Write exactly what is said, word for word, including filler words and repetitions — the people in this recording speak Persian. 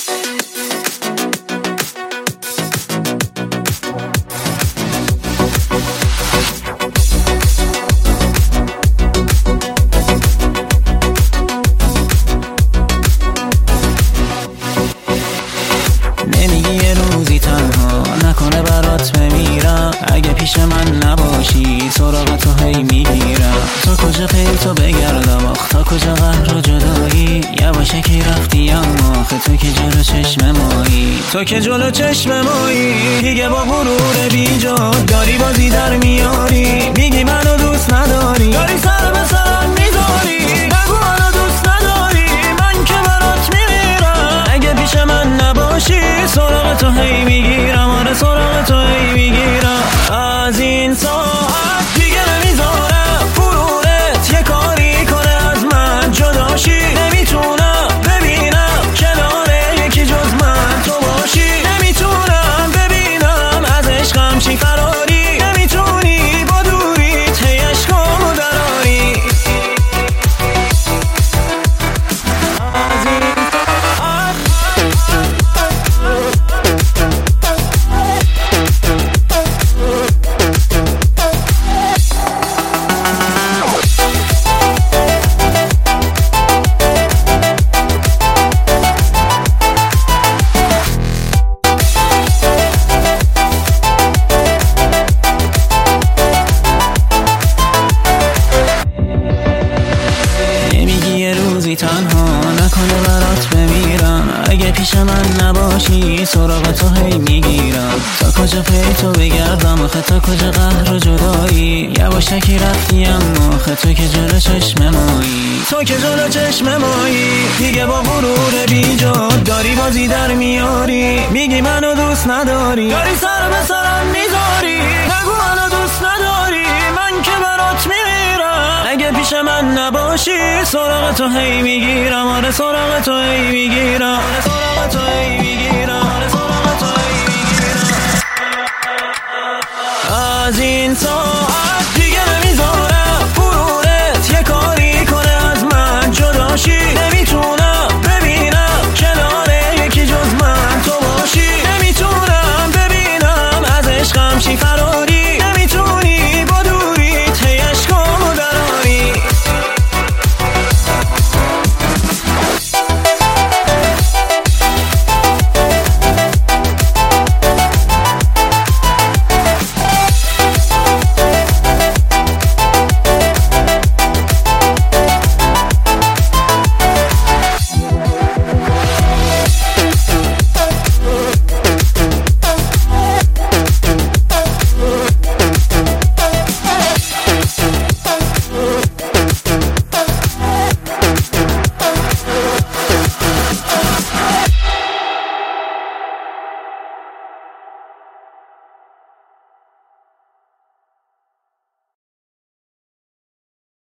نمیگی یه روزی تنها نکنه برات بمیرم، اگه پیش من نباشی سراغ تو هی میگیرم. تا کجا پی تو بگردم آخ، تا کجا قهر و جدایی، یواشکی رفتی اما آخه تو که جلو چشم مایی، تو که جلو چشم مایی. دیگه با غرور بیجا داری بازی در میاری، میگی منو دوست نداری، داری سر به سرم میذاری، بگو منو دوست نداری، من که برات میمیرم. اگه پیش من نباشی سراغ تو هی میگیرم، آره سراغ تو هی میگیرم. از این ساعت دیگه نمیذارم غرورت یه کاری کنه از من جداشی، نمیتونم ببینم کنار یکی جز من تو باشی، نمیتونم ببینم از عشقم چی فراری، نمیتونی با دوریت هی عشقامو دراری. از این تنها نکنه برات بمیرم، اگه پیش من نباشی سراغ تو هی میگیرم. تا کجا پی تو بگردم آخه، تا کجا قهر و جدایی، یواشکی رفتی اما آخه تو که جلو چشم مایی، تو که جلو چشم مایی. دیگه با غرور بیجا داری بازی در میاری، میگی منو دوست نداری، داری سر به سرم میذاری، بگو منو دوست نداری، من که برات میمیرم. اگه پیش من نباشی سراغ تو هی میگیرم، آره سراغ تو هی میگیرم، آره سراغ تو هی